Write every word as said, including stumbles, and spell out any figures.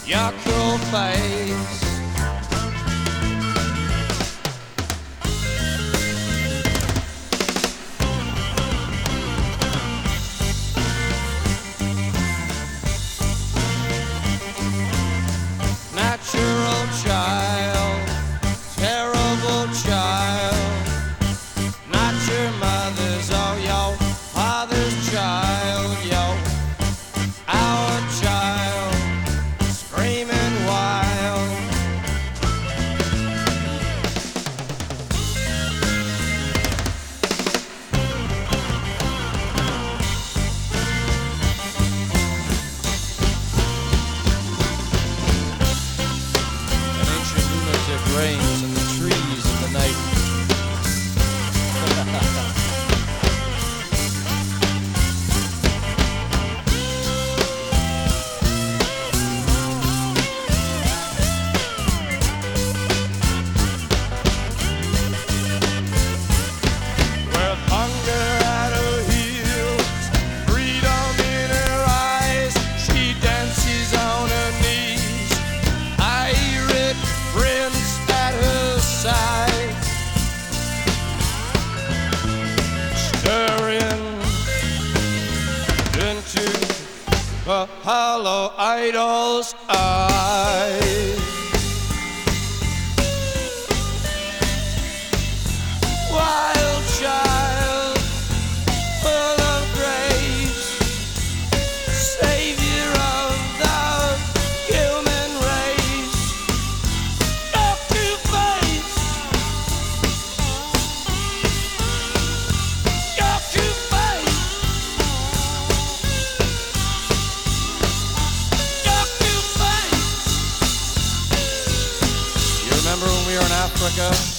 your cruel face. Natural child, terrible child, not your mother's, oh, yo, father's child, yo, our child, screaming wild. Rains in the trees in the night. With hunger at her heels, freedom in her eyes, she dances on her knees. Pirate prince at her side, stirring into the hollow idol's eyes. Wild child, full of grace, savior of the human race. Your cute face, your cute face, your cute face. You remember when we were in Africa?